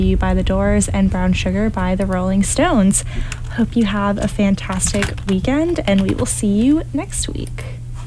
You by the Doors and Brown Sugar by the Rolling Stones. Hope you have a fantastic weekend, and we will see you next week.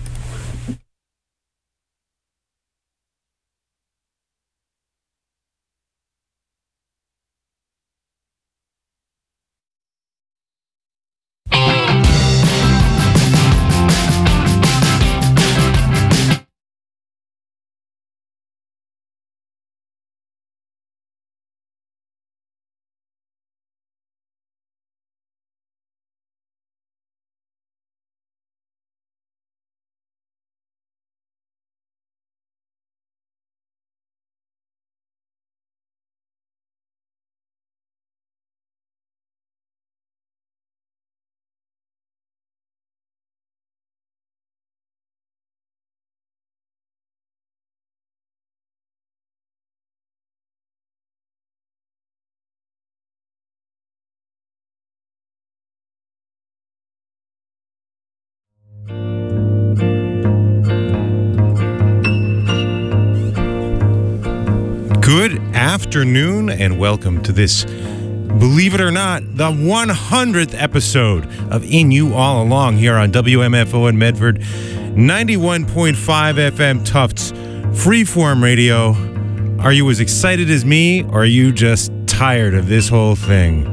Good afternoon and welcome to this, believe it or not, the 100th episode of In You All Along here on WMFO in Medford, 91.5 FM Tufts, Freeform Radio. Are you as excited as me, or are you just tired of this whole thing?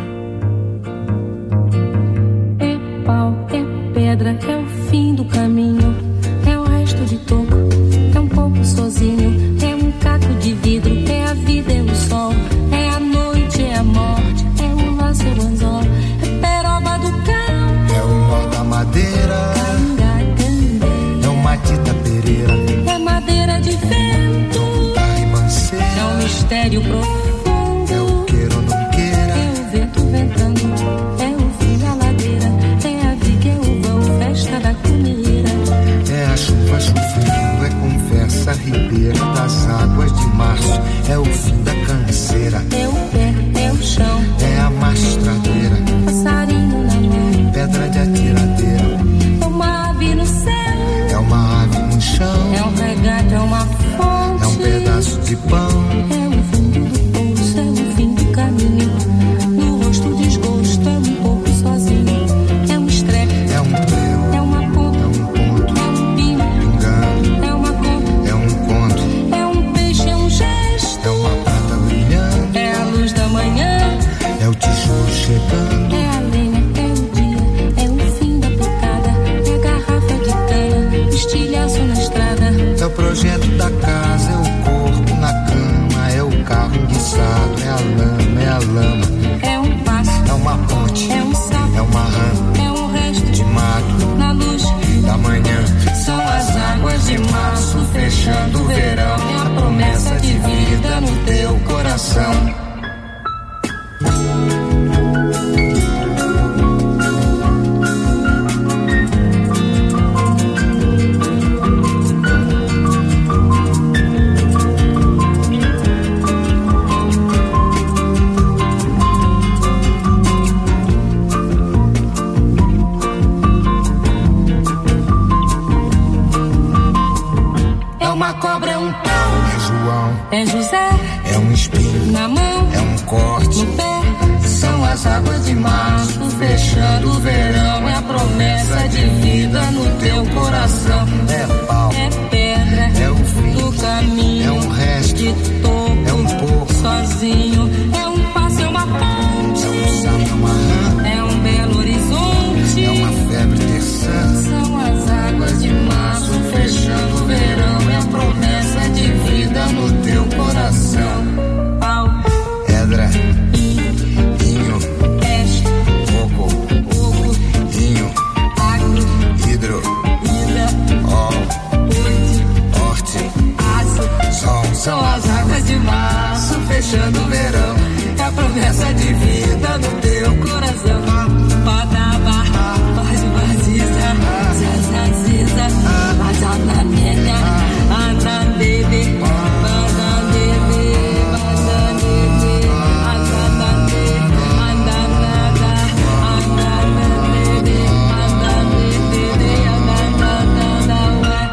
É pau, é pedra, é o fim do caminho, é o resto de toco, é pouco sozinho. Caco de vidro, é a vida, é o sol, é a noite, é a morte, é o laço, é o anzol, é peroba do campo, é o nó da madeira, é o Matita Pereira, é madeira de vento, é o mistério profundo, é o queira ou não queira, é o vento ventando, é o fim da ladeira, é a viga, é o vão, festa da comida, é a chuva chovendo, é conversa ribeira das águas de março, é o fim da canseira, é o pé, é o chão, é a mastradeira, passarinho na mão, pedra de atiradeira, é uma ave no céu, é uma ave no chão, é um regato, é uma fonte, é um pedaço de pão, é o fundo do poço, é o fim do caminho, no rosto desgosto, é um pouco sozinho, é um estrepe, é um prego, é uma ponta, é um ponto, é um pino, pingando, é uma conta, é um conto, é um peixe, é um gesto, é uma prata brilhando, é a luz da manhã, é o tijolo chegando, é a lenha, é o dia, é o fim da picada, é a garrafa de cana, estilhaço na estrada, é o projeto da casa, é o corpo na cama, é o carro enguiçado, é a lama, é um passo, é uma ponte, é um sapo, é uma rã, é um resto de mato, na luz da manhã, são as águas de março fechando o verão, é a promessa de vida no teu coração. Cobra é um pau, é João, é José, é um espinho, na mão, é um corte, no pé, são as águas de março, fechando o verão, é a promessa de vida no teu coração, é pau, é pedra, é o fim do caminho, é um resto, de topo, é um pouco, sozinho, é um passo, é uma ponte, é um sapo, é uma rã, é um belo horizonte, é uma febre terçã, são as águas de março, fechando o verão, é a promessa de vida no teu coração. Pau, pedra, inho, peixe, coco, inho, agro, hidro, ida, horte, aço, sol, são as águas de março, fechando o verão, é a promessa de vida no teu coração. Badaba, pode vaziza, zazaziza, badana minha, anda bebê, badana bebê, badana bebê, anda bebê, anda nada, anda bebê, anda bebê, anda nada, ué.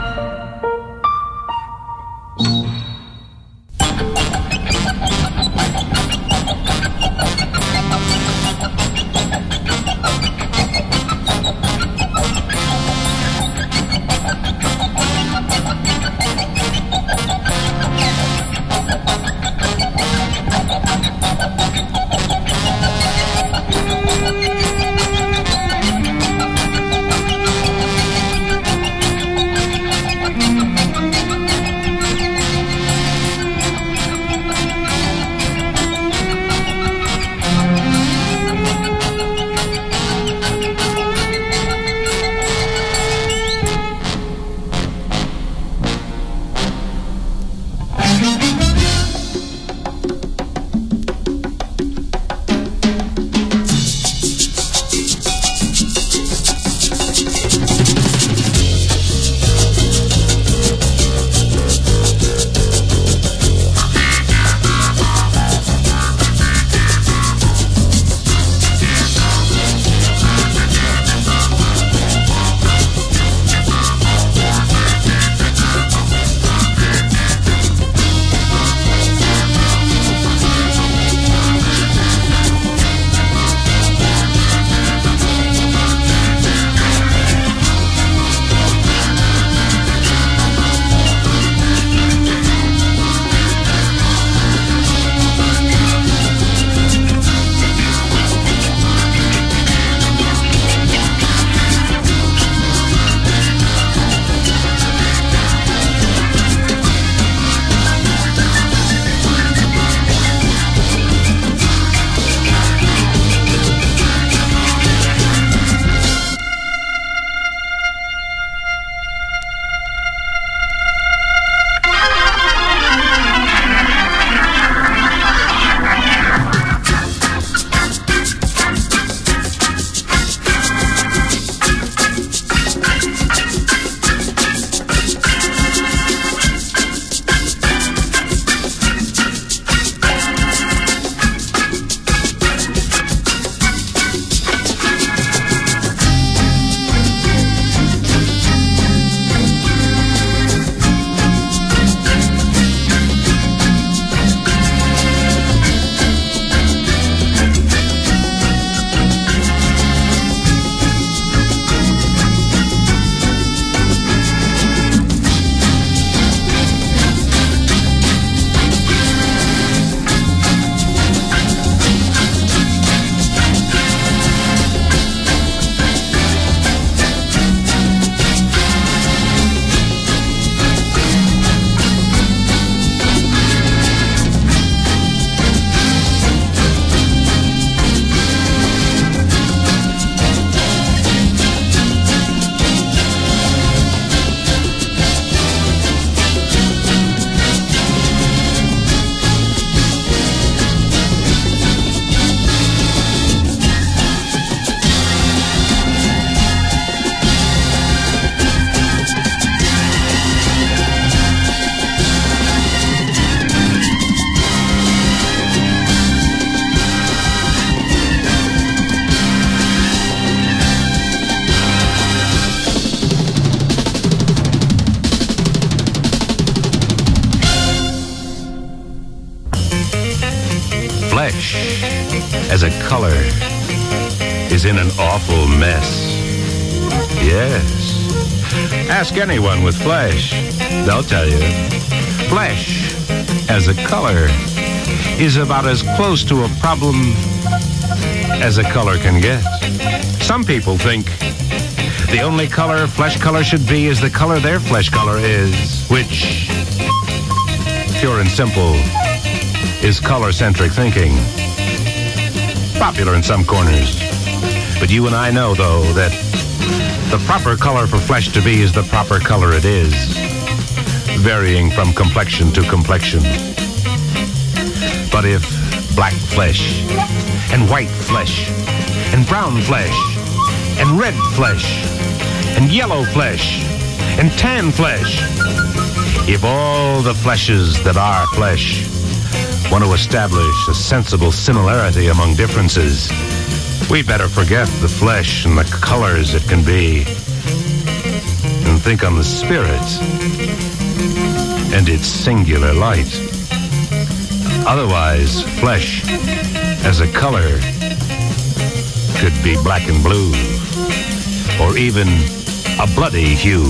Flesh, as a color, is in an awful mess. Yes. Ask anyone with flesh. They'll tell you. Flesh, as a color, is about as close to a problem as a color can get. Some people think the only color flesh color should be is the color their flesh color is, which, pure and simple, is color-centric thinking. Popular in some corners. But you and I know, though, that the proper color for flesh to be is the proper color it is, varying from complexion to complexion. But if black flesh, and white flesh, and brown flesh, and red flesh, and yellow flesh, and tan flesh, if all the fleshes that are flesh want to establish a sensible similarity among differences, we'd better forget the flesh and the colors it can be and think on the spirit and its singular light. Otherwise, flesh as a color could be black and blue, or even a bloody hue.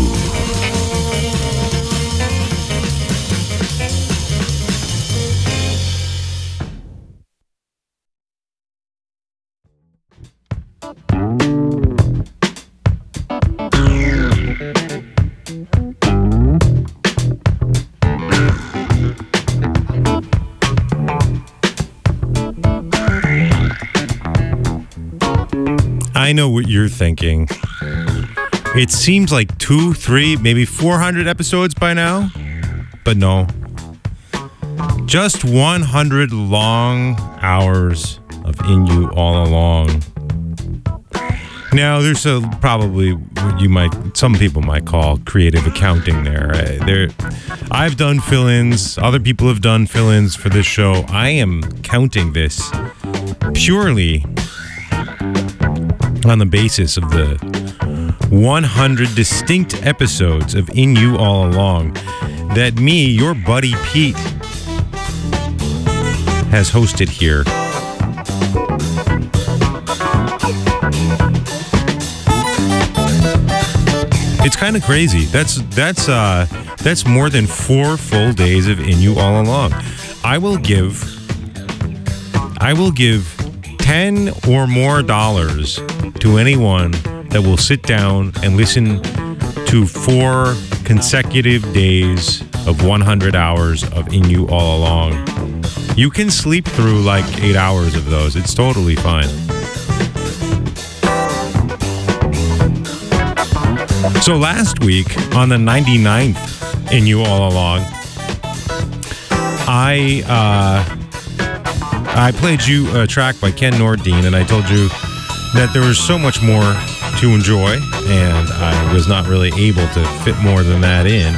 I know what you're thinking. It seems like 200, 300, maybe 400 episodes by now. But no. Just 100 long hours of In You All Along. Now, there's probably what some people might call creative accounting there. I've done fill-ins. Other people have done fill-ins for this show. I am counting this purely on the basis of the 100 distinct episodes of In You All Along that me, your buddy Pete, has hosted here. It's kind of crazy. That's more than 4 full days of In You All Along. I will give $10 or more to anyone that will sit down and listen to 4 consecutive days of 100 hours of In You All Along. You can sleep through like 8 hours of those. It's totally fine. So last week, on the 99th In You All Along, I played you a track by Ken Nordine, and I told you that there was so much more to enjoy, and I was not really able to fit more than that in.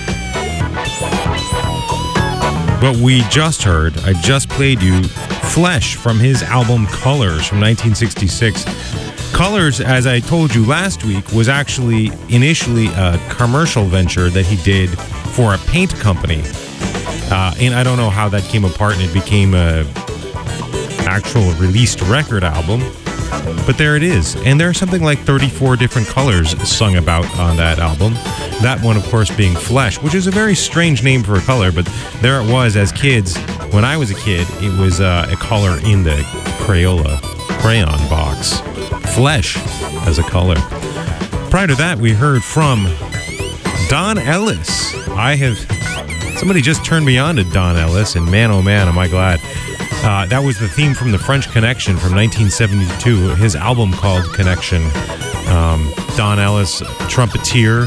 But I just played you Flesh from his album Colors from 1966. Colors, as I told you last week, was actually initially a commercial venture that he did for a paint company. And I don't know how that came apart and it became a actual released record album. But there it is. And there are something like 34 different colors sung about on that album. That one, of course, being Flesh, which is a very strange name for a color, but there it was as kids. When I was a kid, it was a color in the crayon box. Flesh as a color. Prior to that, we heard from Don Ellis. Somebody just turned me on to Don Ellis, and man, oh man, am I glad. That was the theme from The French Connection from 1972, his album called Connection. Don Ellis, trumpetist,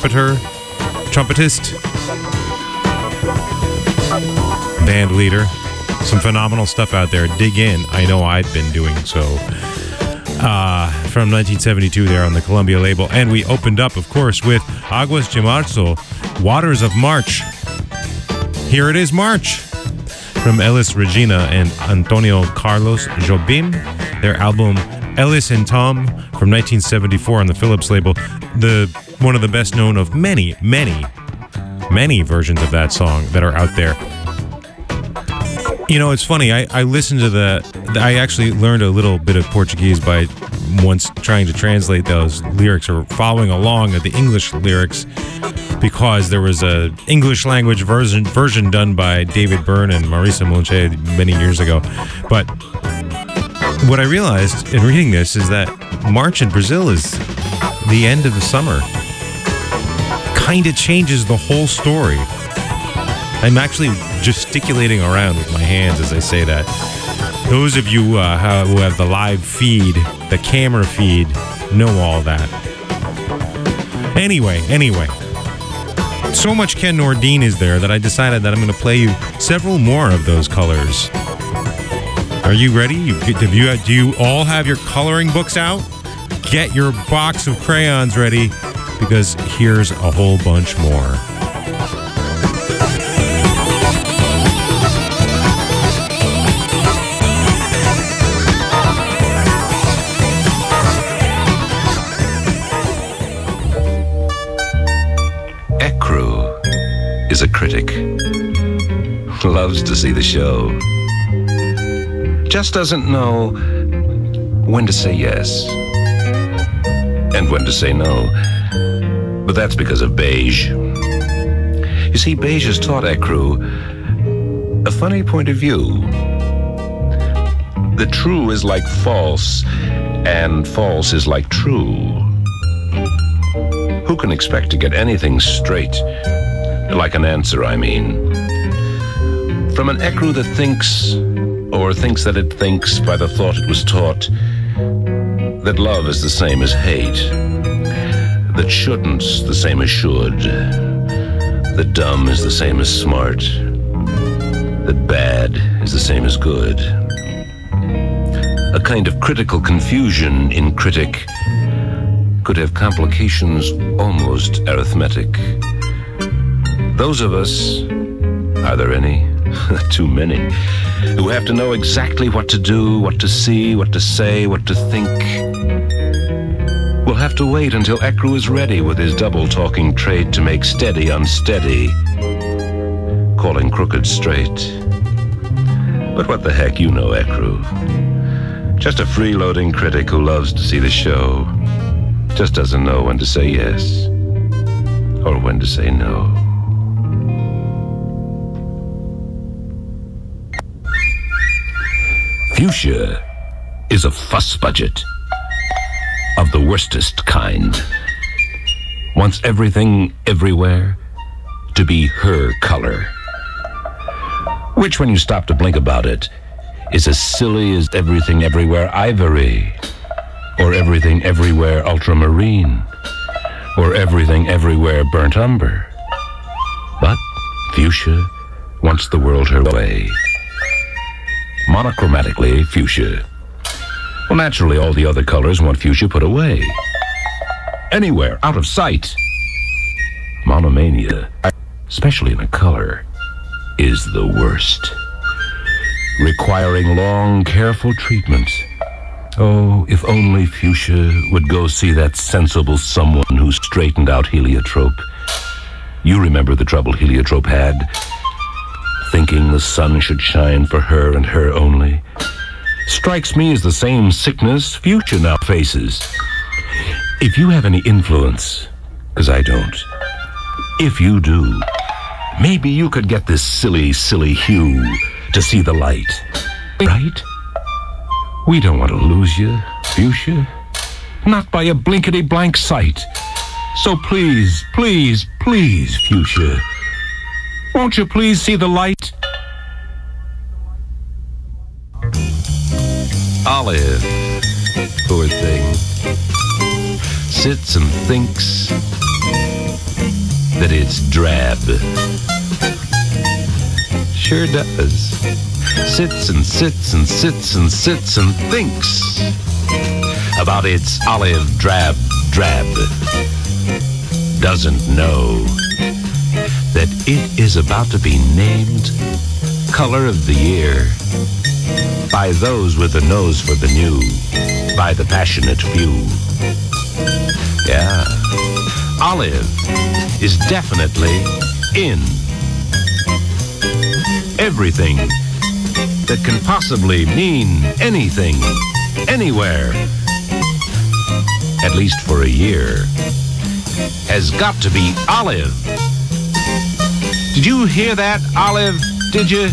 band leader. Some phenomenal stuff out there. Dig in. I know I've been doing so. From 1972 there on the Columbia label. And we opened up, of course, with Aguas de Marzo, Waters of March. Here it is, March, from Elis Regina and Antonio Carlos Jobim, their album Ellis and Tom from 1974 on the Philips label. One of the best known of many, many, many versions of that song that are out there. You know, it's funny. I listened to I actually learned a little bit of Portuguese by once trying to translate those lyrics or following along at the English lyrics, because there was a English language version done by David Byrne and Marisa Monte many years ago. But what I realized in reading this is that March in Brazil is the end of the summer. Kind of changes the whole story. I'm actually gesticulating around with my hands as I say that. Those of you who have the live feed, the camera feed, know all that. Anyway. So much Ken Nordine is there that I decided that I'm going to play you several more of those colors. Are you ready? Do you all have your coloring books out? Get your box of crayons ready, because here's a whole bunch more. Is a critic, loves to see the show, just doesn't know when to say yes and when to say no. But that's because of Beige. You see, Beige has taught Ekru a funny point of view. The true is like false, and false is like true. Who can expect to get anything straight? Like an answer, I mean. From an Ekru that thinks, or thinks that it thinks by the thought it was taught, that love is the same as hate, that shouldn't's the same as should, that dumb is the same as smart, that bad is the same as good. A kind of critical confusion in critic could have complications almost arithmetic. Those of us, are there any? Too many, who have to know exactly what to do, what to see, what to say, what to think. We'll have to wait until Ekru is ready with his double-talking trait to make steady unsteady, calling crooked straight. But what the heck, you know Ekru. Just a freeloading critic who loves to see the show, just doesn't know when to say yes or when to say no. Fuchsia is a fuss budget of the worstest kind. Wants everything everywhere to be her color, which, when you stop to blink about it, is as silly as everything everywhere ivory, or everything everywhere ultramarine, or everything everywhere burnt umber. But Fuchsia wants the world her way. Monochromatically fuchsia. Well, naturally, all the other colors want fuchsia put away. Anywhere, out of sight. Monomania, especially in a color, is the worst. Requiring long, careful treatment. Oh, if only fuchsia would go see that sensible someone who straightened out heliotrope. You remember the trouble heliotrope had, thinking the sun should shine for her and her only. Strikes me as the same sickness fuchsia now faces. If you have any influence, because I don't, if you do, maybe you could get this silly hue to see the light, right? We don't want to lose you, fuchsia. Not by a blinkety-blank sight. So please, please, please, fuchsia, won't you please see the light? Olive, poor thing, sits and thinks that it's drab. Sure does. Sits and sits and sits and sits and thinks about its olive drab. Doesn't know that it is about to be named Color of the Year by those with a nose for the new, by the passionate few. Yeah, olive is definitely in. Everything that can possibly mean anything, anywhere, at least for a year, has got to be olive. Did you hear that, Olive? Did you?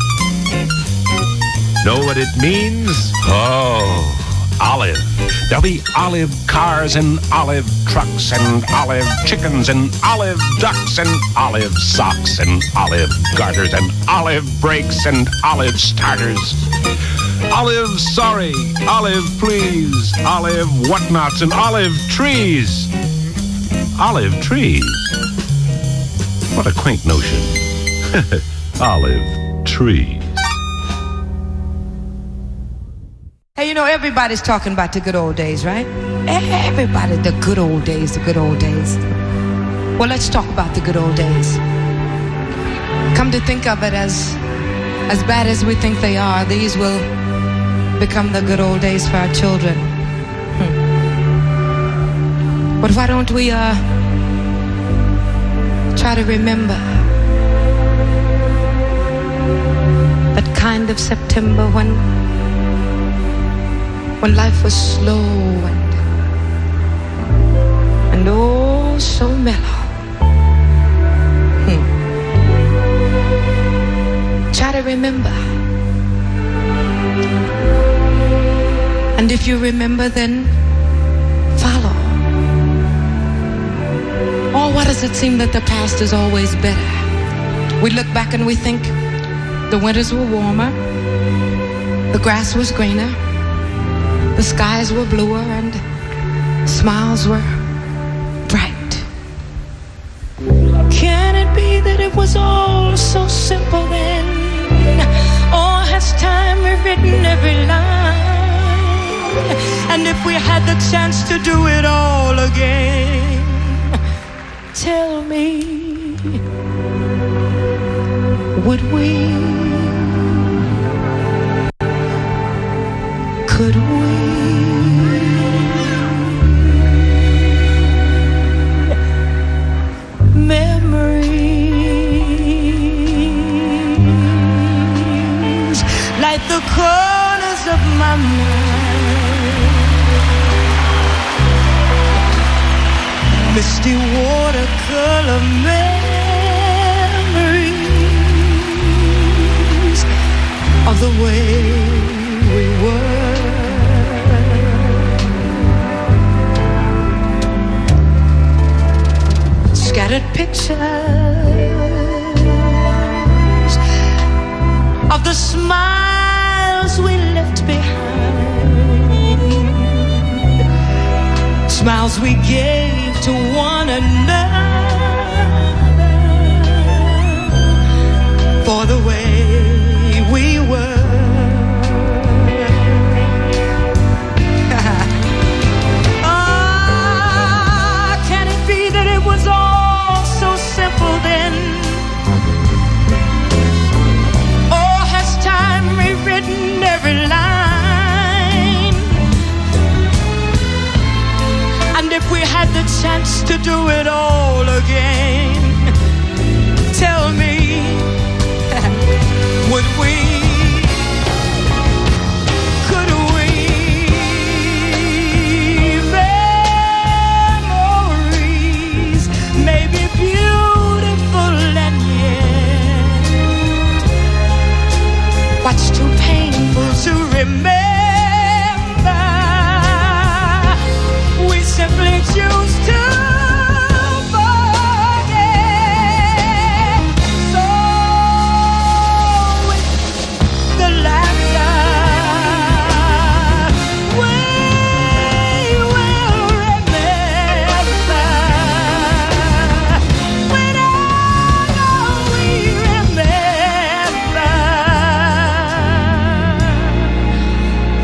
Know what it means? Oh, olive. There'll be olive cars and olive trucks and olive chickens and olive ducks and olive socks and olive garters and olive brakes and olive starters. Olive sorry, olive please, olive whatnots and olive trees. Olive trees? What a quaint notion. Olive trees. Hey, you know, everybody's talking about the good old days, right? Everybody, the good old days, the good old days. Well, let's talk about the good old days. Come to think of it, as bad as we think they are, these will become the good old days for our children. But why don't we try to remember that kind of September when life was slow and oh so mellow. Try to remember. And if you remember, then follow. Oh, why does it seem that the past is always better? We look back and we think the winters were warmer, the grass was greener, the skies were bluer, and smiles were bright. Can it be that it was all so simple then? Or has time rewritten every line? And if we had the chance to do it all again, tell me, would we? Could we? Memories like the corners of my mind, misty watercolor memories of the way we were. Scattered pictures of the smiles we left behind, smiles we gave to one another for the way we were. Can it be that it was all so simple then? Or has time rewritten every line? And if we had the chance to do it all again, tell me, would we? Could we? Memories may be beautiful and yet what's too painful to remember, we simply choose to forget. So with the laughter, we will remember. When I know we remember.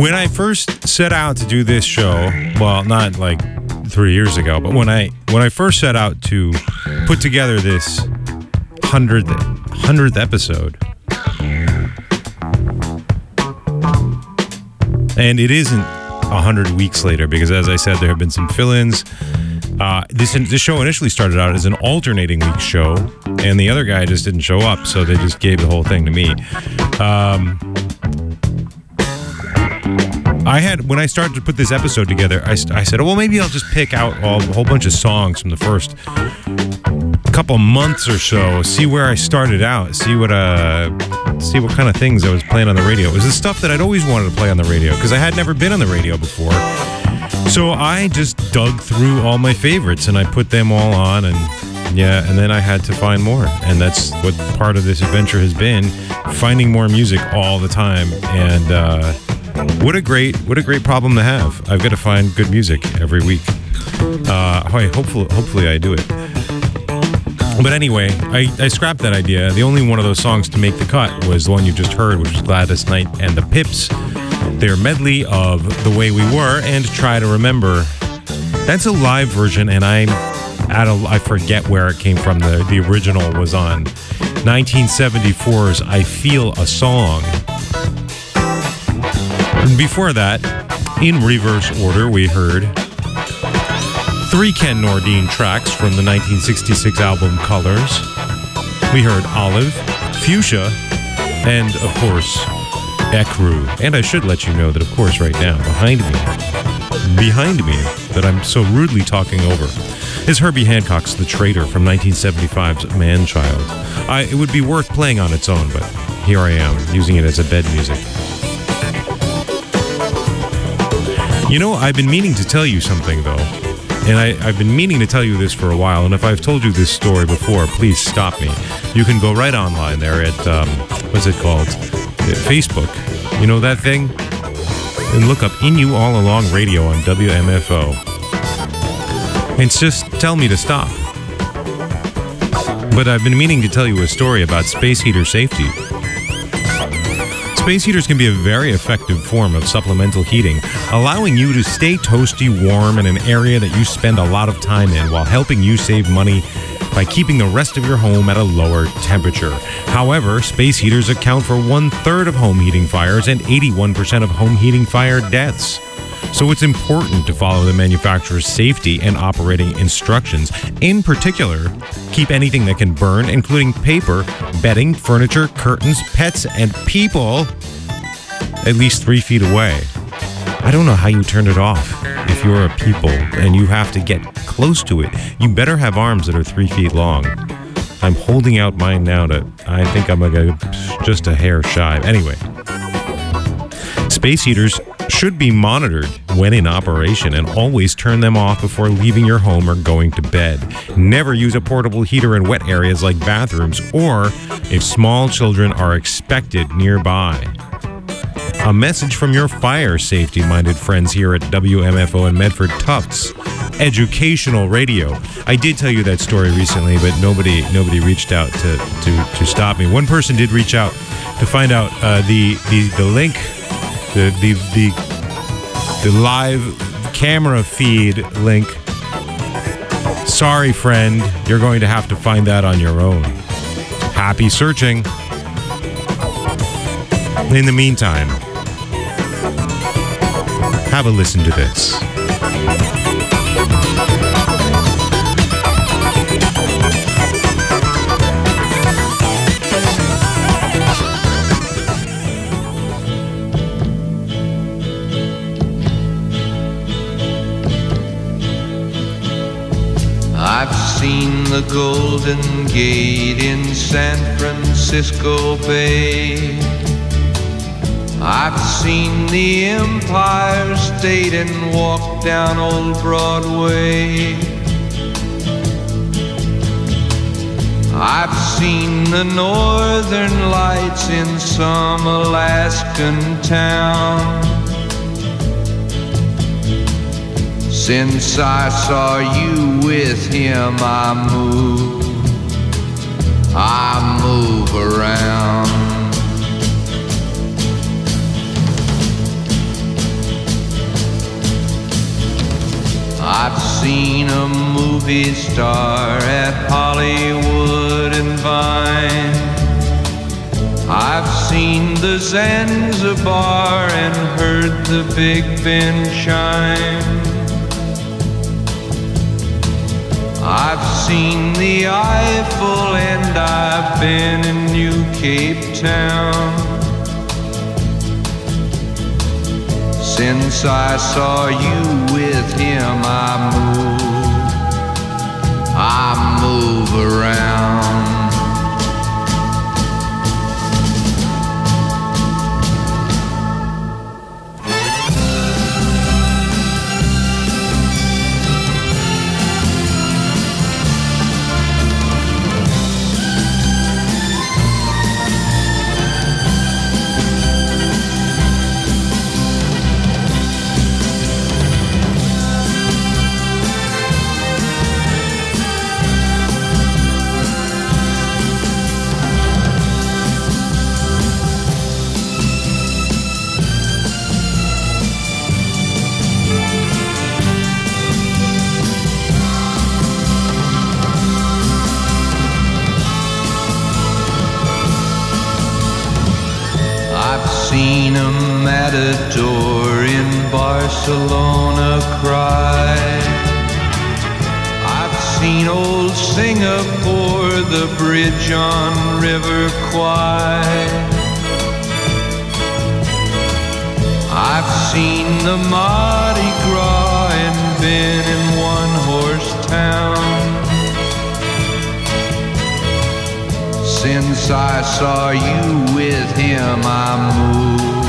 When I first set out to do this show, well, not like 3 years ago, but when I first set out to put together this 100th episode, and it isn't 100 weeks later, because as I said, there have been some fill-ins. This show initially started out as an alternating week show, and the other guy just didn't show up, so they just gave the whole thing to me. When I started to put this episode together, I said, oh, well, maybe I'll just pick out a whole bunch of songs from the first couple months or so, see where I started out, see what kind of things I was playing on the radio. It was the stuff that I'd always wanted to play on the radio, because I had never been on the radio before. So I just dug through all my favorites and I put them all on, and then I had to find more. And that's what part of this adventure has been, finding more music all the time. And what a great problem to have. I've got to find good music every week. Hopefully I do it. But anyway, I scrapped that idea. The only one of those songs to make the cut was the one you just heard, which was Gladys Knight and the Pips. Their medley of The Way We Were and Try to Remember. That's a live version, and I forget where it came from. The original was on 1974's I Feel a Song. And before that, in reverse order, we heard 3 Ken Nordine tracks from the 1966 album Colors. We heard Olive, Fuchsia, and, of course, Ecru. And I should let you know that, of course, right now, behind me, that I'm so rudely talking over, is Herbie Hancock's The Traitor from 1975's Man-Child. It would be worth playing on its own, but here I am, using it as a bed music. You know, I've been meaning to tell you something, though. And I've been meaning to tell you this for a while, and if I've told you this story before, please stop me. You can go right online there at, what's it called? Facebook. You know that thing? And look up In You All Along Radio on WMFO. And just tell me to stop. But I've been meaning to tell you a story about space heater safety. Space heaters can be a very effective form of supplemental heating, allowing you to stay toasty warm in an area that you spend a lot of time in, while helping you save money by keeping the rest of your home at a lower temperature. However, space heaters account for 1/3 of home heating fires and 81% of home heating fire deaths. So it's important to follow the manufacturer's safety and operating instructions. In particular, keep anything that can burn, including paper, bedding, furniture, curtains, pets, and people, at least 3 feet away. I don't know how you turn it off. If you're a people and you have to get close to it, you better have arms that are 3 feet long. I'm holding out mine now I think I'm just a hair shy. Anyway, space heaters should be monitored when in operation, and always turn them off before leaving your home or going to bed. Never use a portable heater in wet areas like bathrooms, or if small children are expected nearby. A message from your fire safety-minded friends here at WMFO in Medford, Tufts Educational Radio. I did tell you that story recently, but nobody reached out to stop me. One person did reach out to find out the link, the live camera feed link. Sorry, friend, you're going to have to find that on your own. Happy searching. In the meantime, have a listen to this. I've seen the Golden Gate in San Francisco Bay. I've seen the Empire State and walked down Old Broadway. I've seen the Northern Lights in some Alaskan town. Since I saw you with him, I move around. I've seen a movie star at Hollywood and Vine. I've seen the Zanzibar and heard the Big Ben chime. I've seen the Eiffel and I've been in New Cape Town. Since I saw you with him, I move around. Seen a matador in Barcelona cry. I've seen old Singapore, the bridge on River Kwai. I've seen the Mardi Gras and been in one-horse town. Since I saw you with him, I move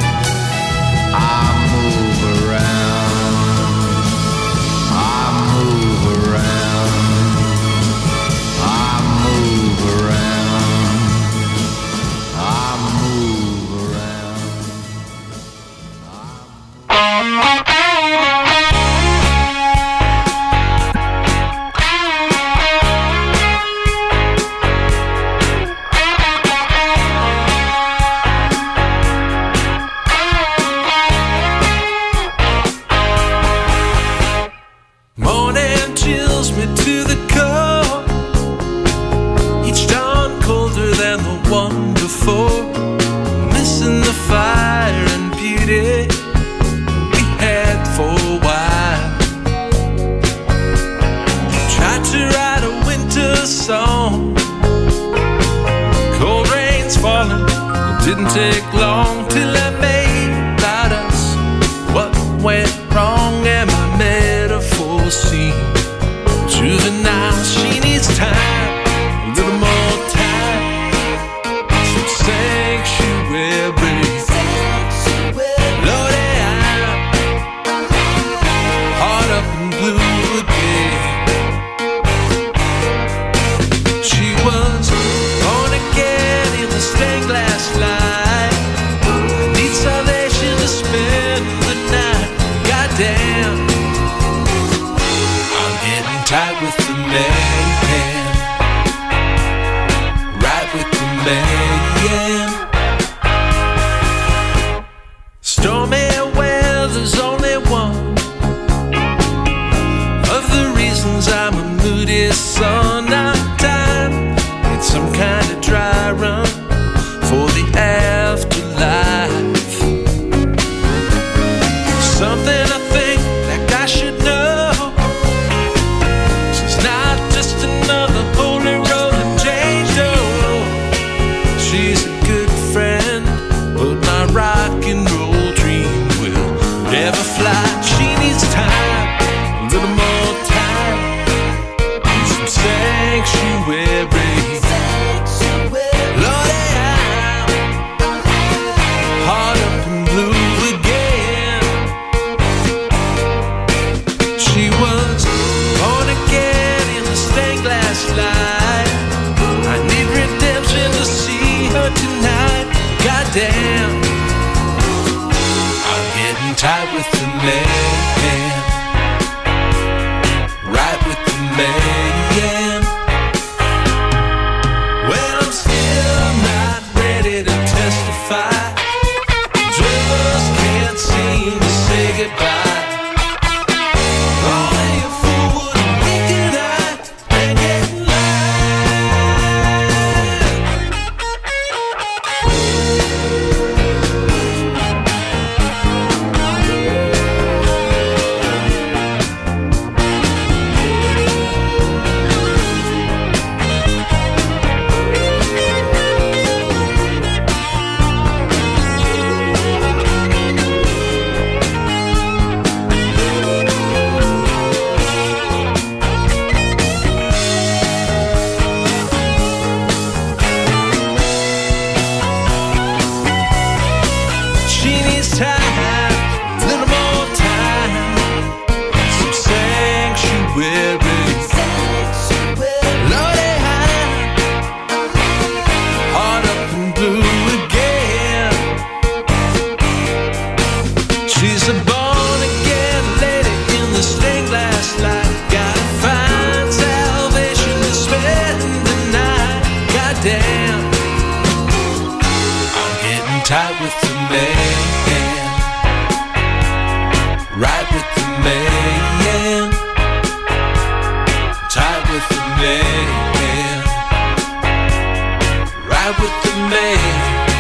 around. I move around. I move around. I move around. Didn't take long till I made about us what went wrong, and my metaphor seemed juvenile. She needs time, a little more time, some sanctuary. Lord, I'm hard up and blue again. She was born again in the stained glass light. Tight with the man, right with the man. Stormy weather's only one of the reasons I'm a moody son. Now time needs some kind of dry run for the afterlife. Something I think like I should know. She needs time, a little more time, and some sanctuary. Lord, I'm hard up and blue again. She was born again in the stained glass light. I need redemption to see her tonight. Goddamn, tight with the man, right with the man. Well, I'm still not ready to testify. Just can't seem to say goodbye. All sanctuary. Lordy, heart up and blue again. She's a born-again lady in the stained glass light. Gotta find salvation to spend the night. Goddamn, I'm getting tight with the man, right with the man, tight with the man, right with the man.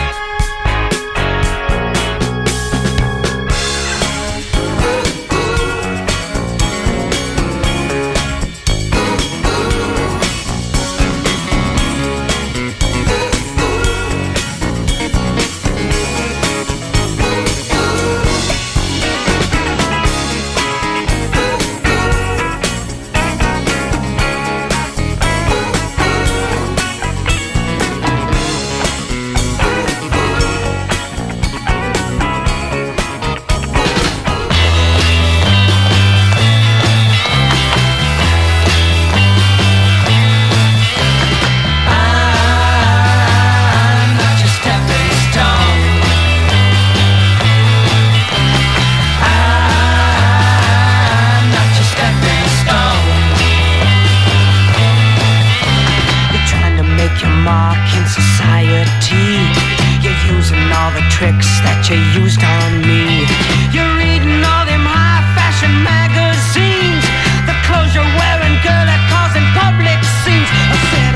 That you used on me. You're reading all them high fashion magazines. The clothes you're wearing, girl, are causing public scenes. I said,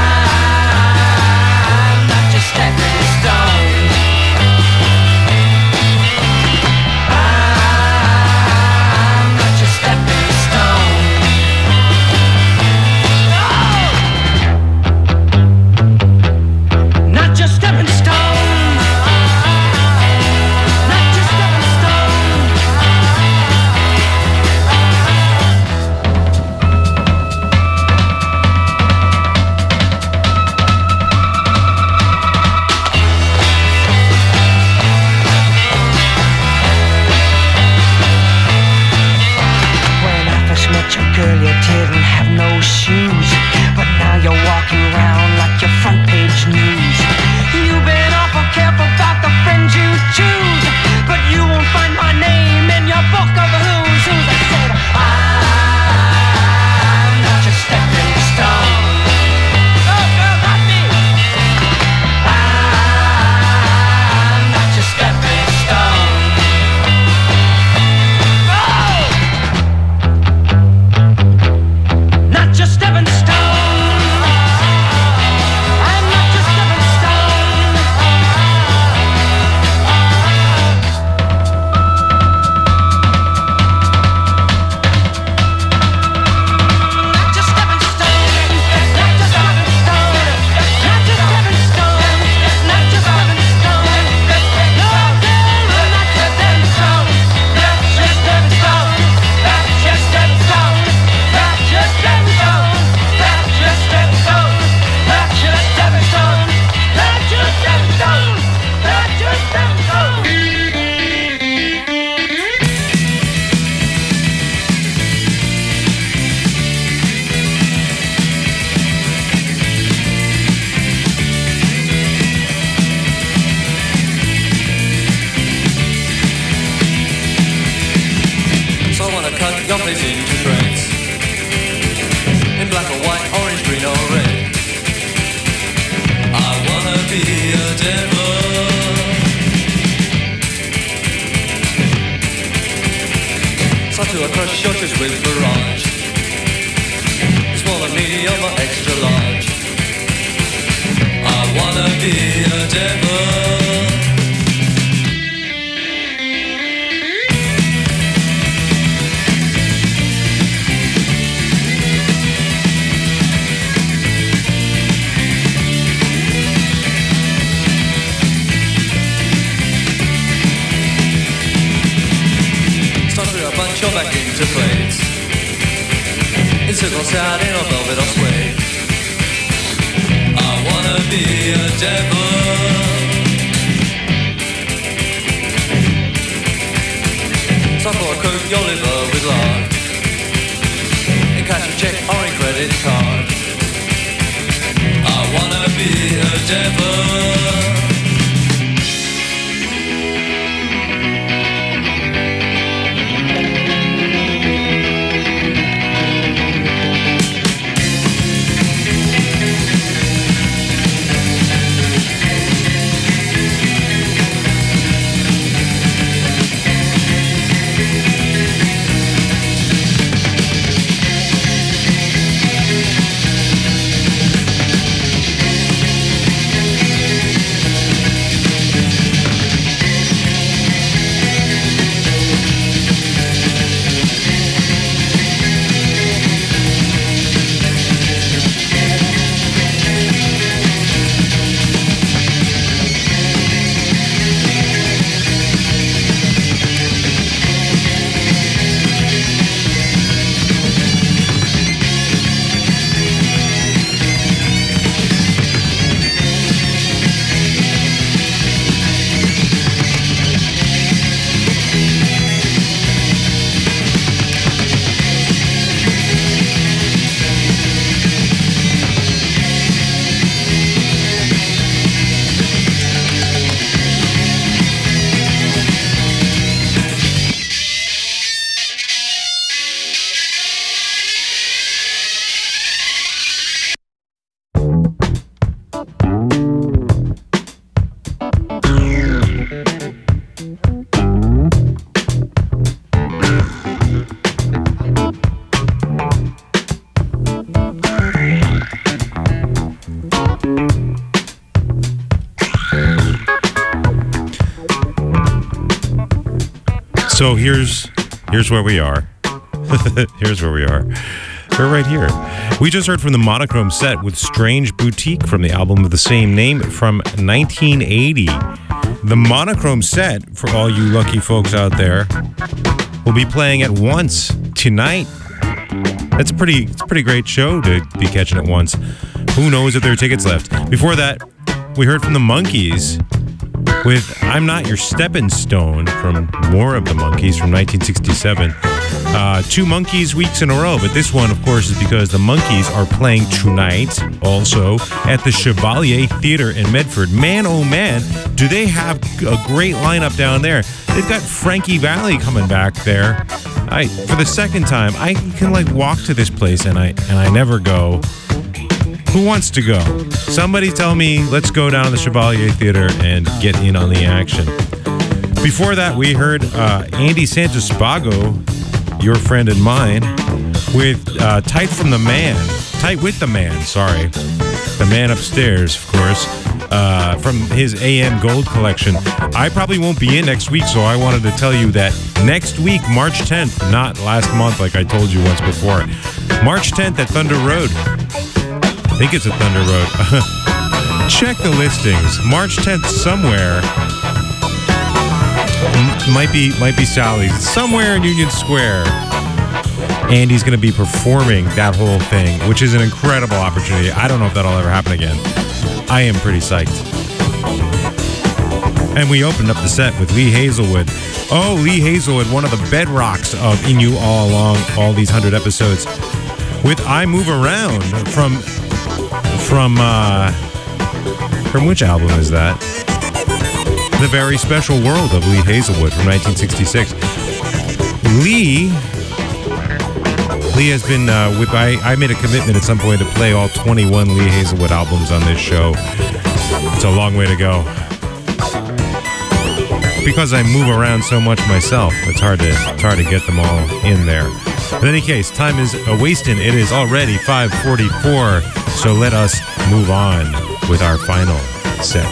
I'm not your stepping stone. I'm not your stepping stone. Oh! Not your stepping stone. Girl, you didn't have no shoes, but now you're walking around like your front page news. You've been awful careful about the friends you choose, but you won't find my name in your book of who's who's. I said, I'm not your stepping stone. Oh, girl, not me. I'm not your stepping stone. Just stepping stone. I'm not just stepping stone. Not just stepping stone. Not just stepping stone. Not just stepping stone. Not just stepping stone. No, girl, I'm not just stepping stone. Not just stepping stone. Not just stepping stone. Not just stepping stone. So I wanna cut your face into shreds, in black or white, orange, green or red. I wanna be a devil. So to crush your chest with barrage, small and medium or extra large. I wanna be a devil. Back into plates, in circles out in a velvet or suede. I wanna be a devil. So for a coat your liver with lard, check or a credit card. I wanna be a devil. So here's where we are. Here's where we are. We're right here. We just heard from the Monochrome Set with Strange Boutique from the album of the same name from 1980. The Monochrome Set, for all you lucky folks out there, will be playing at Once tonight. It's a pretty great show to be catching at Once. Who knows if there are tickets left? Before that, we heard from the Monkees with I'm Not Your Stepping Stone from More of the Monkees from 1967. 2 Monkees weeks in a row, but this one, of course, is because the Monkees are playing tonight also at the Chevalier Theatre in Medford. Man, oh man, do they have a great lineup down there. They've got Frankie Valli coming back there. For the second time, I can walk to this place and I never go. Who wants to go? Somebody tell me, let's go down to the Chevalier Theatre and get in on the action. Before that, we heard Andy Santispago, your friend and mine, with Tight with the Man, sorry. The Man Upstairs, of course, from his AM Gold collection. I probably won't be in next week, so I wanted to tell you that next week, March 10th, not last month like I told you once before, March 10th at Thunder Road. I think it's at Thunder Road. Check the listings. March 10th somewhere. Might be Sally's. Somewhere in Union Square. Andy's going to be performing that whole thing, which is an incredible opportunity. I don't know if that'll ever happen again. I am pretty psyched. And we opened up the set with Lee Hazelwood. Oh, Lee Hazelwood, one of the bedrocks of In You All Along, all these 100 episodes, with I Move Around from which album is that? The Very Special World of Lee Hazelwood from 1966. Lee has been I made a commitment at some point to play all 21 Lee Hazelwood albums on this show. It's a long way to go. Because I move around so much myself, it's hard to get them all in there. In any case, time is a-wasting. It is already 5:44, so let us move on with our final set.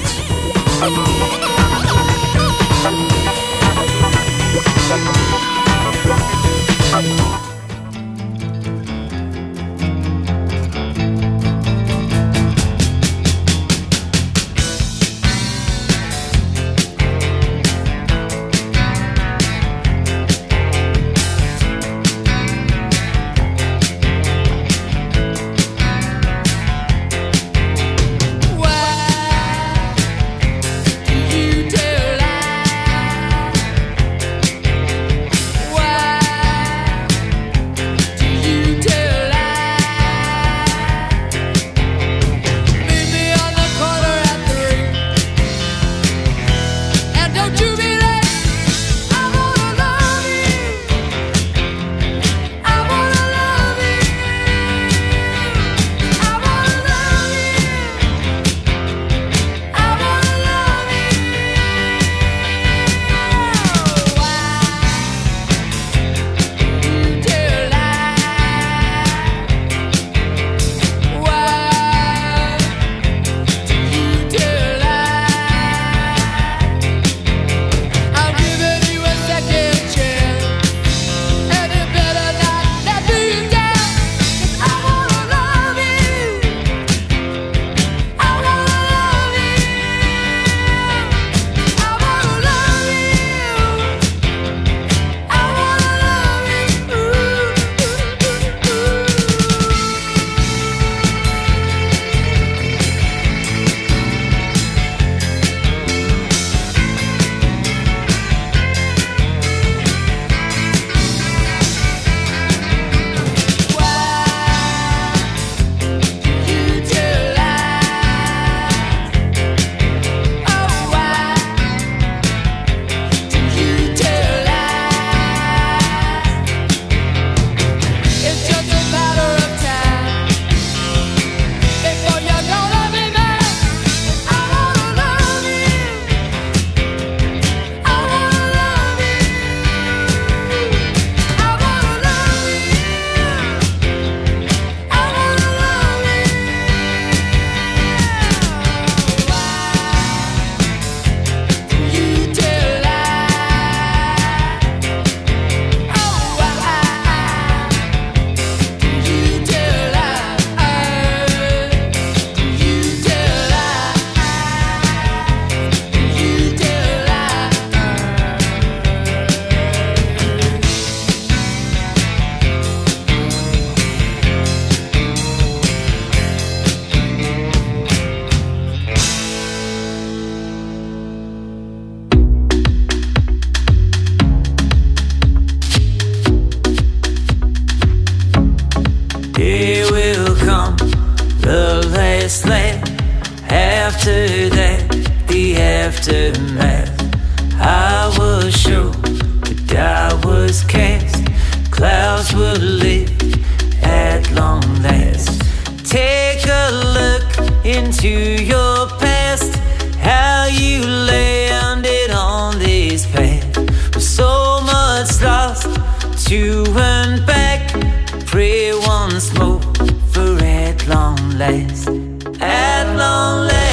wasteland. After that, the aftermath. I was sure that I was cast. Clouds would lift at long last. Take a look into your past. How you landed on this path. With so much lost to earn back. Pray once more for at long last. At long last.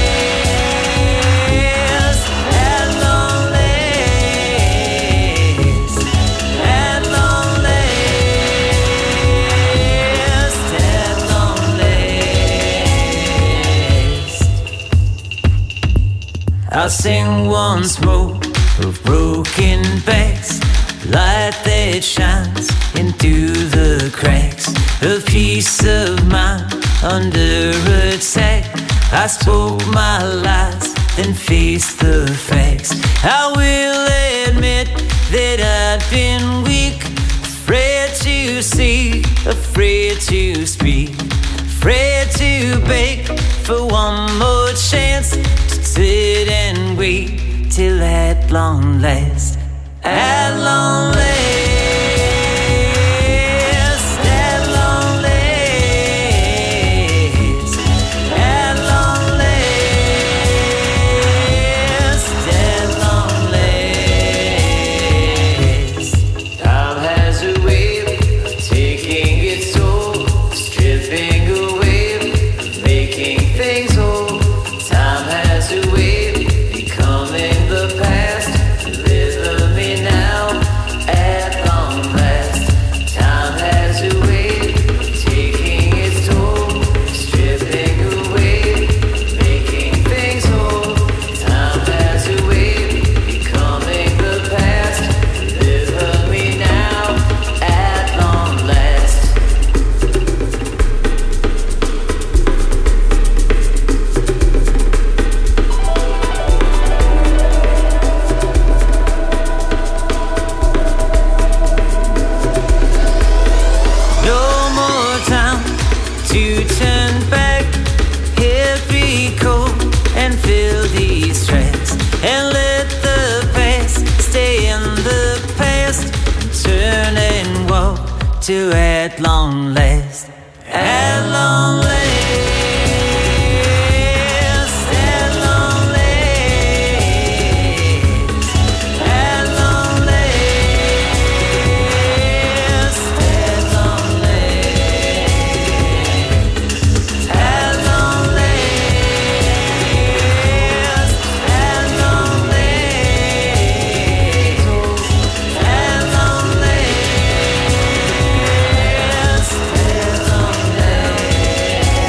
At long last. At long last. At long last. I'll sing once more of broken backs. Light that shines into the cracks. A peace of mind under attack. I spoke my lies, then faced the facts. I will admit that I've been weak. Afraid to see, afraid to speak. Afraid to beg for one more chance. To sit and wait till at long last. At long last. At long last. At long last. At long last. Time has a way of taking its toll, stripping away, making things whole. Time has a way of becoming the past. Deliver me now at long last. Time has a way of taking its toll, stripping away, making things whole. Time has a way of becoming the past. Deliver me now at long last. No more time to turn back. Hit record and fill these tracks. And let the past stay in the past. Turn and walk to at long last. At long last. At long last. At long last. At long last. At long last. At long last. At long last. At long last.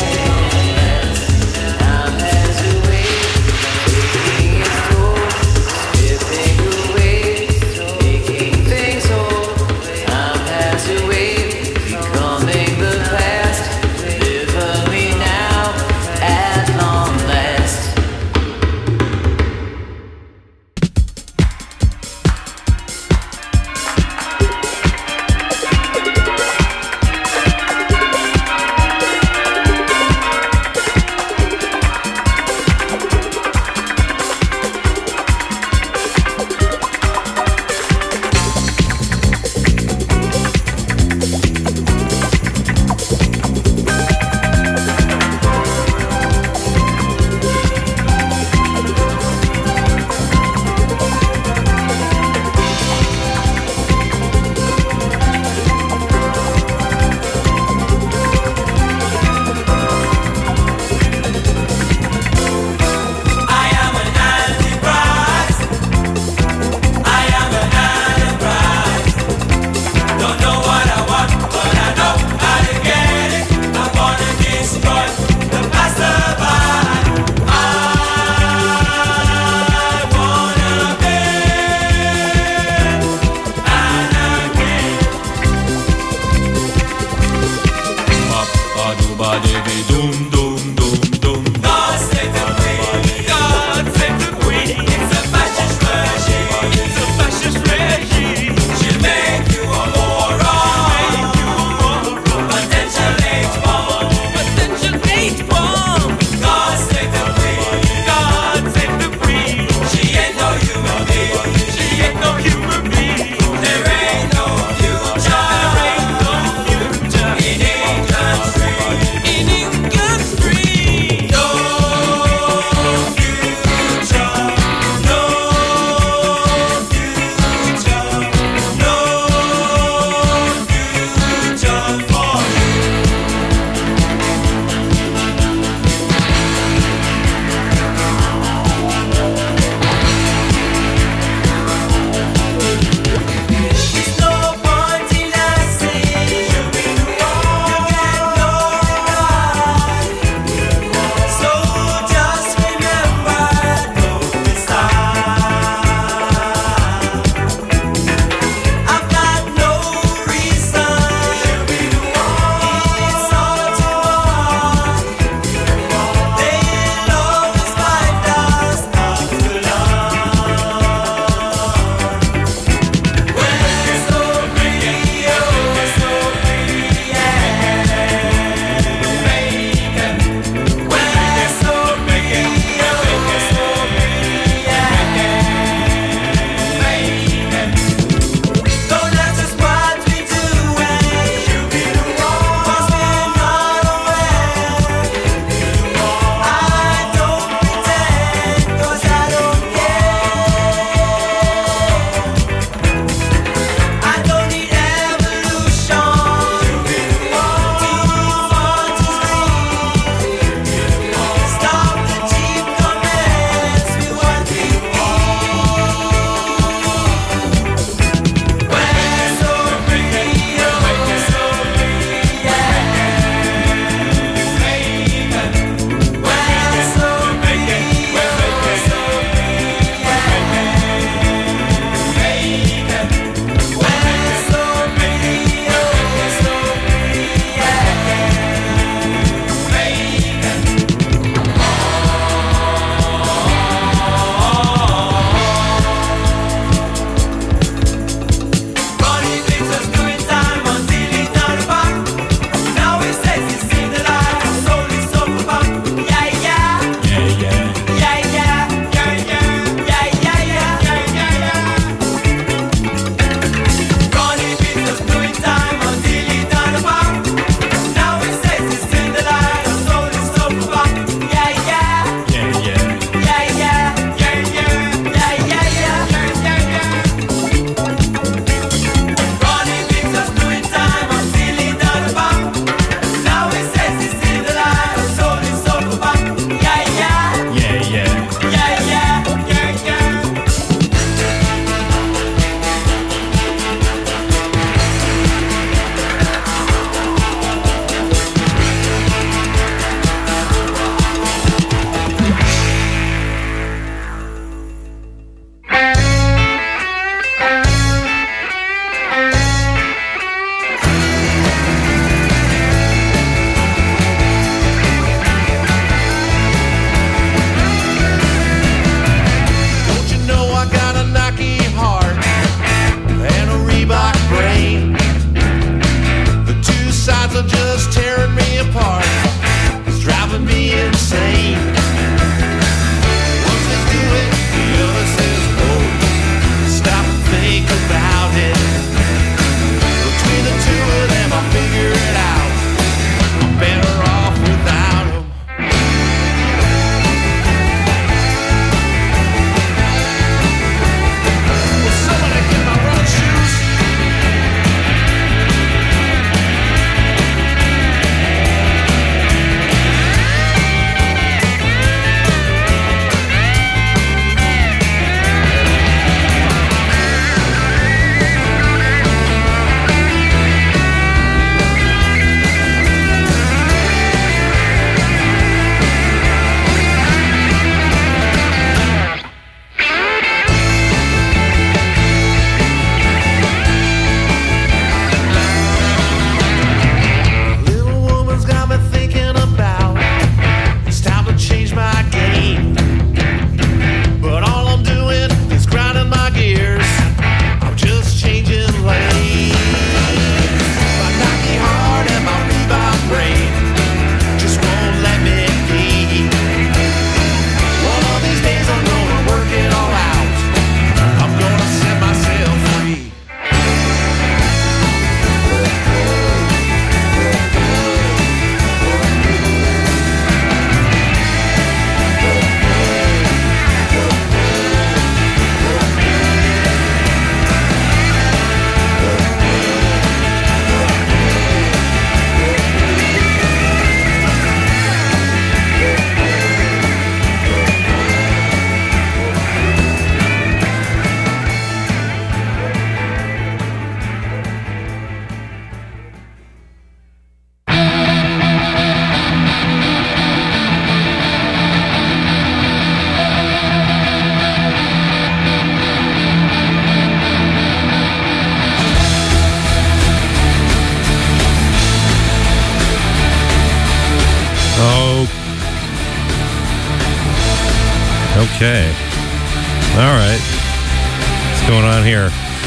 Okay. All right. What's going on here?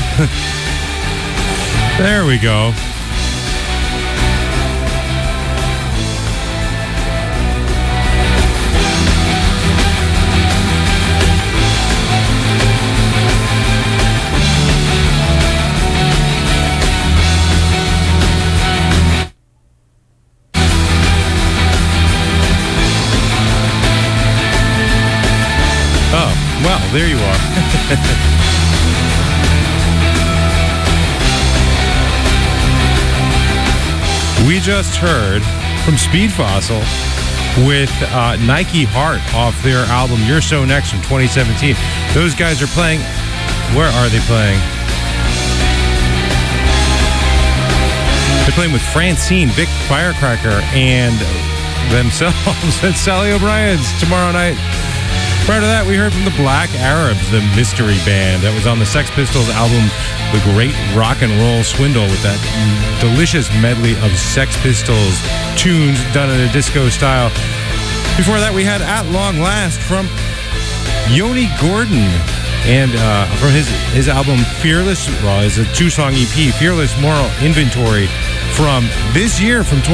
There we go. Well, there you are. We just heard from Speed Fossil with Nike Heart off their album You're So Next from 2017. Those guys are playing. Where are they playing? They're playing with Francine, Vic Firecracker, and themselves at Sally O'Brien's tomorrow night. Prior to that, we heard from the Black Arabs, the mystery band that was on the Sex Pistols album, The Great Rock and Roll Swindle, with that delicious medley of Sex Pistols tunes done in a disco style. Before that, we had At Long Last from Yoni Gordon, and from his album Fearless, well, it's a 2-song EP, Fearless Moral Inventory, from this year, from